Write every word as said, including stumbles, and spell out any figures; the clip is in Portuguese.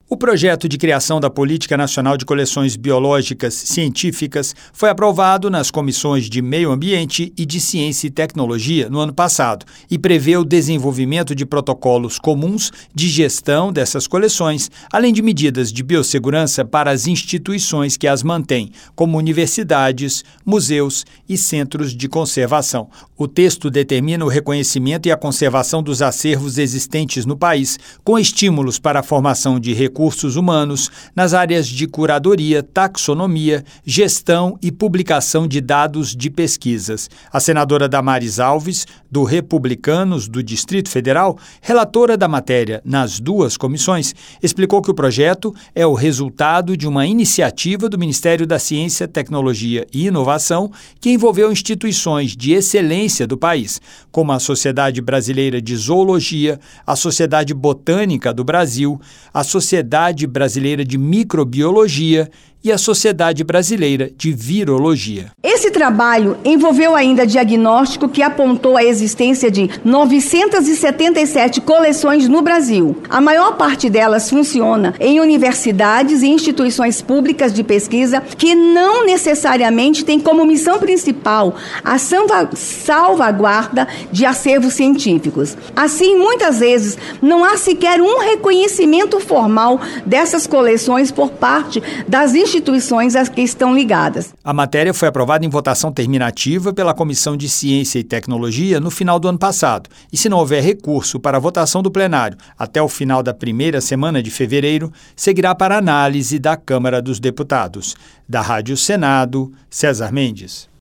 O projeto de criação da Política Nacional de Coleções Biológicas Científicas foi aprovado nas comissões de Meio Ambiente e de Ciência e Tecnologia no ano passado e prevê o desenvolvimento de protocolos comuns de gestão dessas coleções, além de medidas de biossegurança para as instituições que as mantêm, como universidades, museus e centros de conservação. O texto determina o reconhecimento e a conservação dos acervos existentes no país, com estímulos para a formação de recursos recursos humanos nas áreas de curadoria, taxonomia, gestão e publicação de dados de pesquisas. A senadora Damares Alves, do Republicanos do Distrito Federal, relatora da matéria nas duas comissões, explicou que o projeto é o resultado de uma iniciativa do Ministério da Ciência, Tecnologia e Inovação que envolveu instituições de excelência do país, como a Sociedade Brasileira de Zoologia, a Sociedade Botânica do Brasil, a Sociedade Sociedade Brasileira de Microbiologia e a Sociedade Brasileira de Virologia. Esse trabalho envolveu ainda diagnóstico que apontou a existência de novecentas e setenta e sete coleções no Brasil. A maior parte delas funciona em universidades e instituições públicas de pesquisa que não necessariamente têm como missão principal a salvaguarda de acervos científicos. Assim, muitas vezes, não há sequer um reconhecimento formal dessas coleções por parte das instituições instituições a que estão ligadas. A matéria foi aprovada em votação terminativa pela Comissão de Ciência e Tecnologia no final do ano passado. E se não houver recurso para a votação do plenário até o final da primeira semana de fevereiro, seguirá para análise da Câmara dos Deputados. Da Rádio Senado, César Mendes.